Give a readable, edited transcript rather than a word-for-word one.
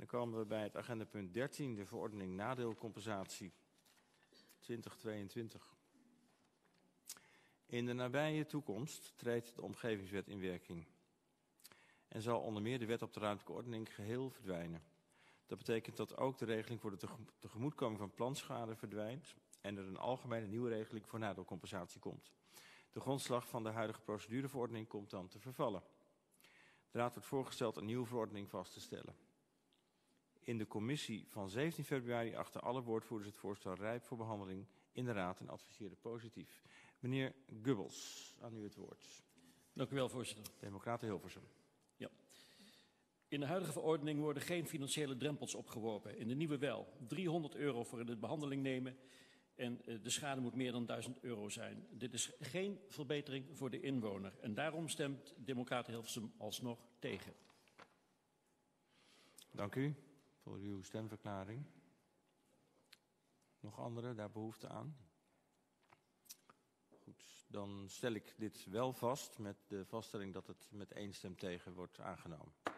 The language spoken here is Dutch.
Dan komen we bij het agendapunt 13, de verordening nadeelcompensatie 2022. In de nabije toekomst treedt de Omgevingswet in werking en zal onder meer de Wet op de Ruimtelijke Ordening geheel verdwijnen. Dat betekent dat ook de regeling voor de tegemoetkoming van planschade verdwijnt en er een algemene nieuwe regeling voor nadeelcompensatie komt. De grondslag van de huidige procedureverordening komt dan te vervallen. De Raad wordt voorgesteld een nieuwe verordening vast te stellen. In de commissie van 17 februari achten alle woordvoerders het voorstel rijp voor behandeling in de Raad en adviseerden positief. Meneer Gubbels, aan u het woord. Dank u wel, voorzitter. Democraten Hilversum. Ja. In de huidige verordening worden geen financiële drempels opgeworpen. In de nieuwe wel. €300 voor de behandeling nemen en de schade moet meer dan €1000 zijn. Dit is geen verbetering voor de inwoner en daarom stemt Democraten Hilversum alsnog tegen. Dank u voor uw stemverklaring. Nog anderen daar behoefte aan? Goed, dan stel ik dit wel vast met de vaststelling dat het met 1 stem tegen wordt aangenomen.